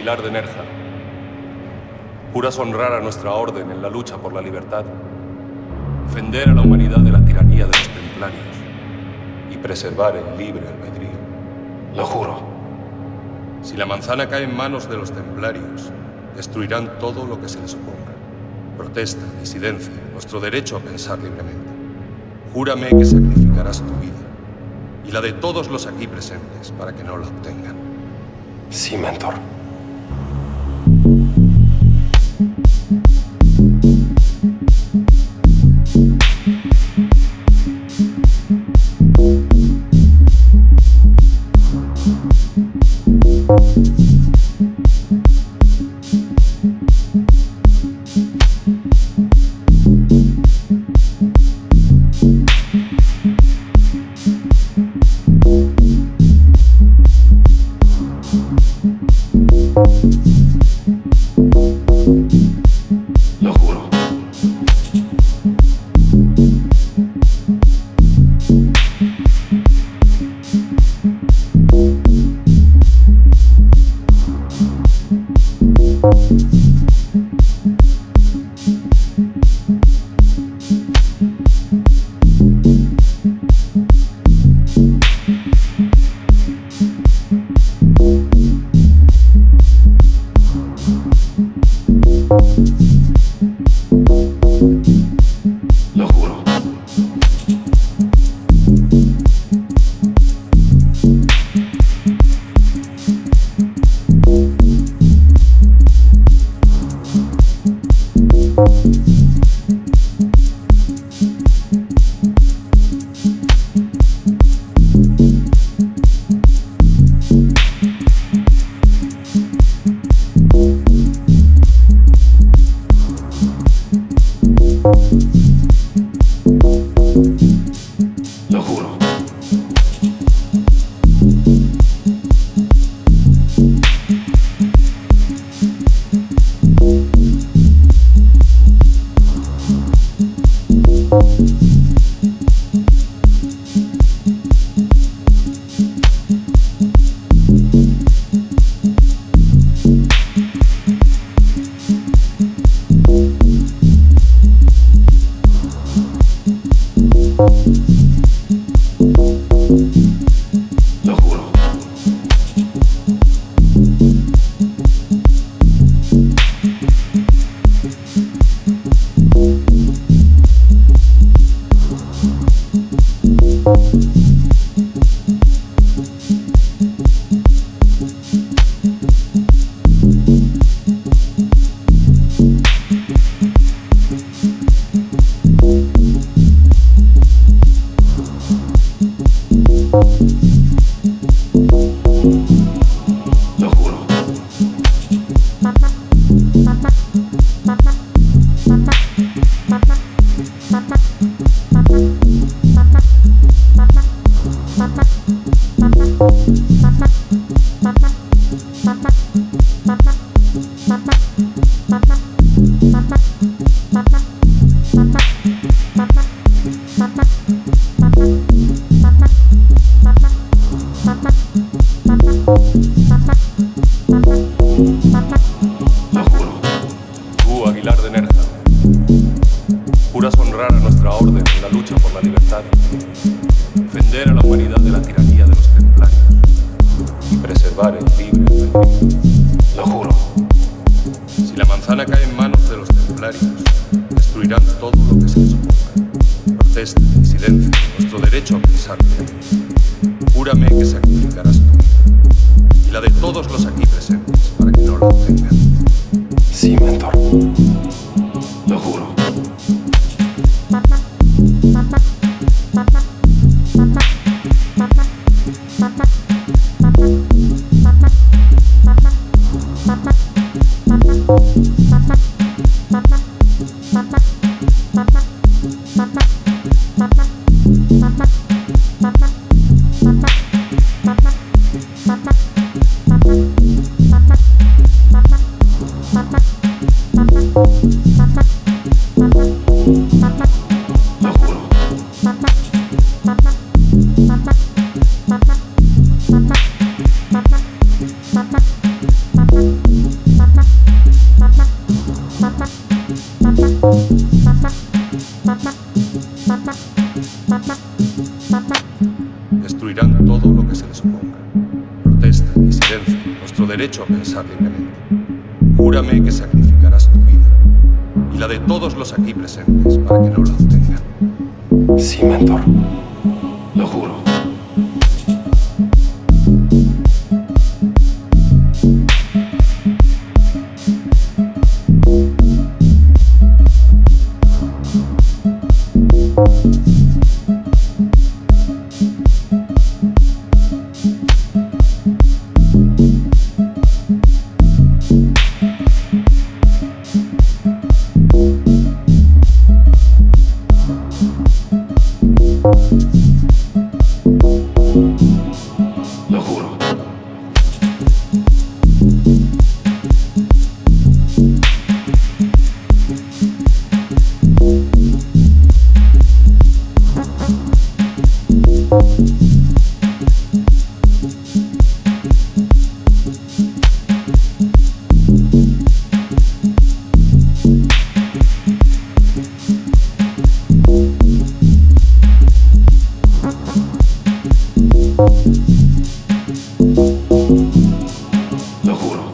Aguilar de Nerja, juras honrar a nuestra orden en la lucha por la libertad, defender a la humanidad de la tiranía de los templarios y preservar el libre albedrío. Lo juro. Si la manzana cae en manos de los templarios, destruirán todo lo que se les oponga. Protesta, disidencia, nuestro derecho a pensar libremente. Júrame que sacrificarás tu vida y la de todos los aquí presentes para que no la obtengan. Sí, mentor. Lo juro. Lo juro. Lo juro. Lo juro. Lo juro. Lo juro. Tú, Aguilar de Nerja, juras honrar a nuestra orden en la lucha por la libertad, defender a la humanidad de la tiranía de los templarios y preservar el libre albedrío. Lo juro. Si la manzana cae en manos de los templarios, destruirán todo lo que se les oponga. Protesta, disidencia, nuestro derecho a pensar libremente. Júrame que sacrificarás tu vida y la de todos los aquí presentes para que no la obtengan. Sí, mentor. Lo juro. Bye. Destruirán todo lo que se les oponga. Protesta, disidencia, nuestro derecho a pensar libremente. Júrame que sacrificarás tu vida y la de todos los aquí presentes para que no la obtengan. Sí, mentor. Lo juro. Lo juro. Lo juro.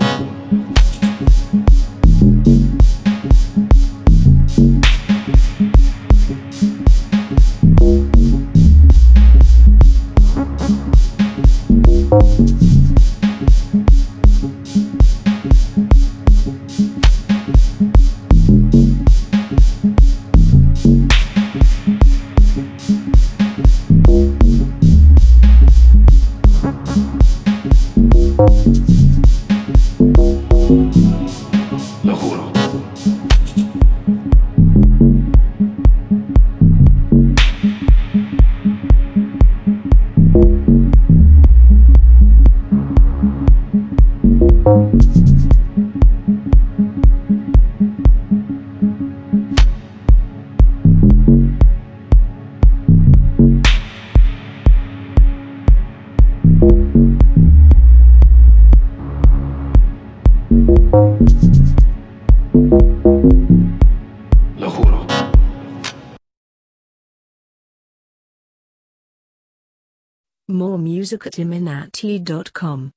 Lo juro. Lo juro. More music at iminati.com.